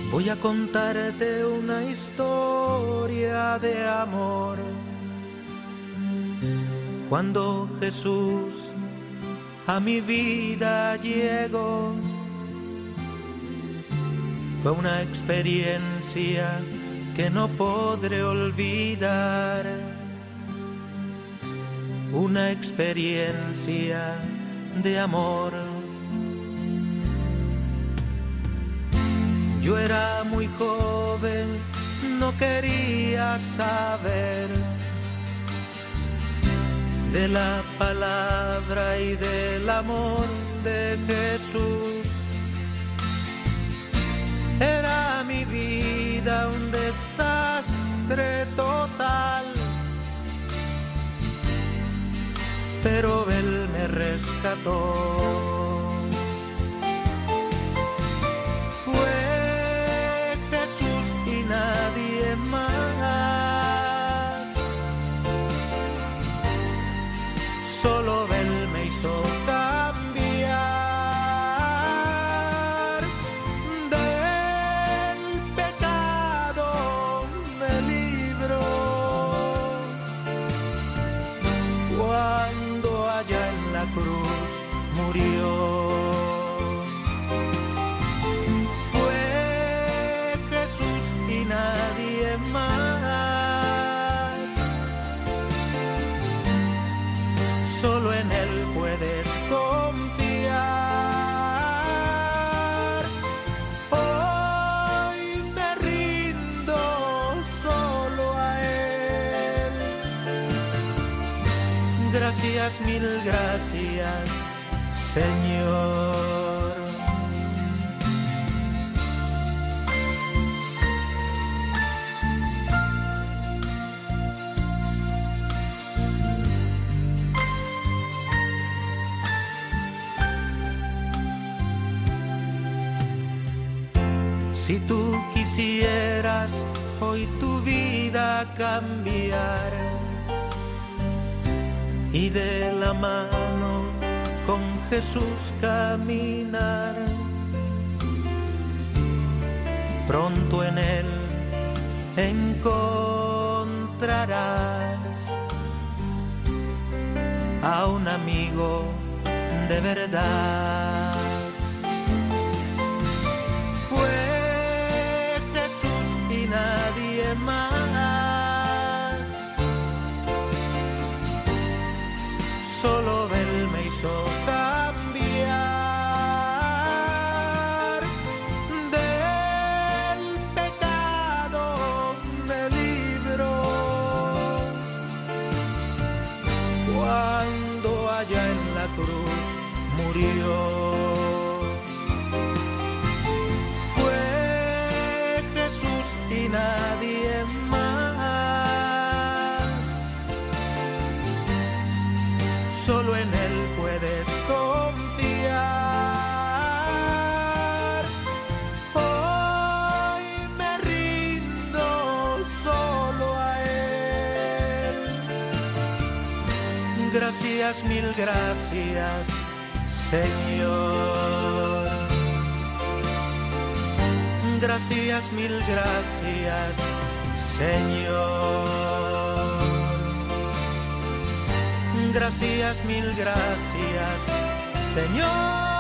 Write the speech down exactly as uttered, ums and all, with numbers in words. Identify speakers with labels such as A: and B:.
A: Voy a contarte una historia de amor. Cuando Jesús a mi vida llegó, fue una experiencia que no podré olvidar. Una experiencia de amor. Yo era muy joven, no quería saber de la palabra y del amor de Jesús. Era mi vida un desastre total, pero Él me rescató. Nadie más, solo Él me hizo cambiar. Del pecado me libró cuando allá en la cruz murió. Nadie más, solo en Él puedes confiar. Hoy me rindo solo a Él. Gracias, mil gracias, Señor. Si tú quisieras hoy tu vida cambiar y de la mano con Jesús caminar, pronto en Él encontrarás a un amigo de verdad. Nadie más, solo Él me hizo cambiar. Del pecado me libró cuando allá en la cruz murió. Y nadie más, solo en Él puedes confiar. Hoy me rindo solo a Él. Gracias, mil gracias, Señor. Gracias, mil gracias, Señor. Gracias, mil gracias, Señor.